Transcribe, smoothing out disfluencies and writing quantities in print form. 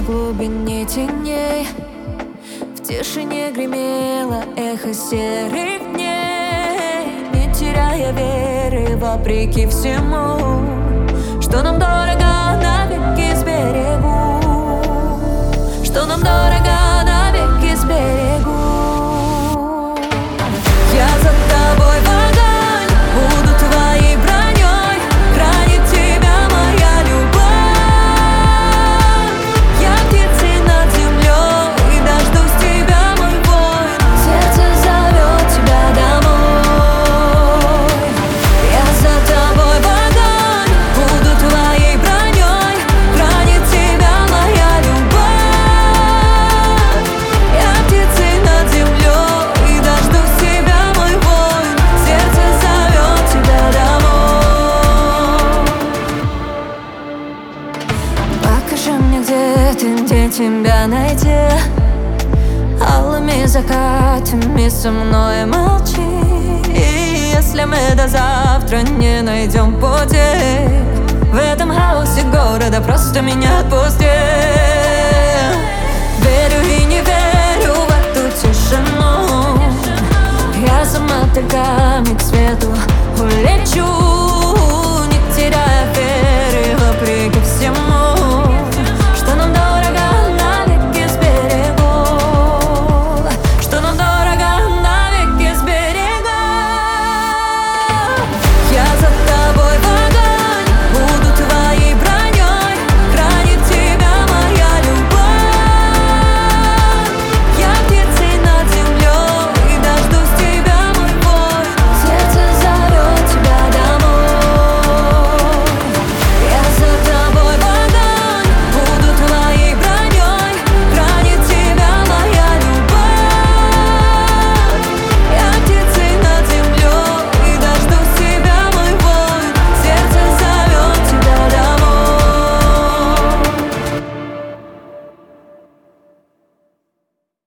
глубине теней, в тишине гремело эхо серых дней, не теряя веры вопреки всему, что нам дорого, навеки сберегу, что нам дорого, навеки сберегу. Я за тобой в огонь, буду твоей броней, хранит тебя моя любовь. Я птицей над землей, дождусь тебя, мой воин, сердце зовет тебя домой. Я за тобой в огонь, буду твоей броней, хранит тебя моя любовь. Я птицей над землей, дождусь тебя, мой воин, сердце зовет тебя домой. Покажи мне, где ты, где тебя найти. Алыми закатами со мной молчи. И если мы до завтра не найдем пути, в этом хаосе города просто меня отпусти.